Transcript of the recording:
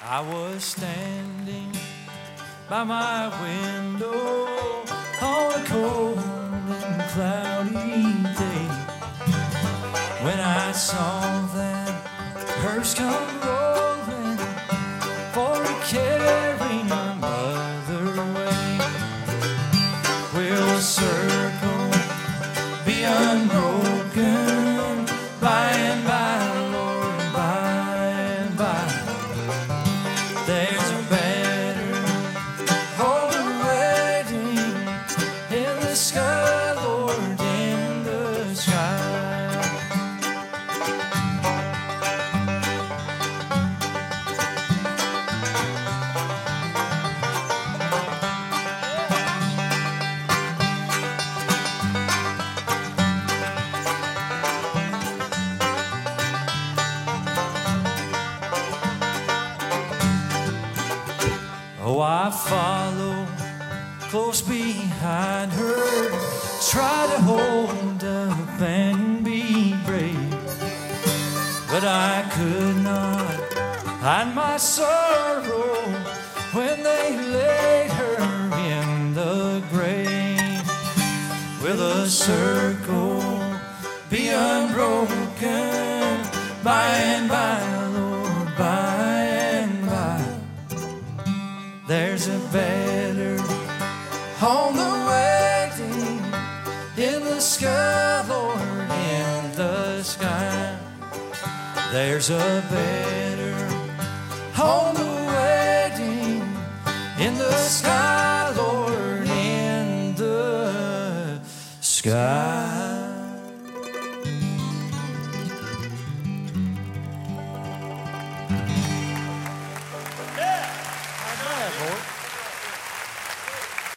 I was standing by my window on a cold and cloudy day when I saw that hearse come rolling for carrying my mother away. Will the circle be unbroken by and by, Lord, by and by? There's a better home waiting in the sky, Lord, in the sky. Oh, I follow close behind her, try to hold up and be brave, but I could not hide my sorrow when they laid her in the grave. Will the circle be unbroken by and by, Lord, by and by? There's a better home waiting in the sky, Lord, in the sky. There's a better home waiting in the sky, Lord, in the sky.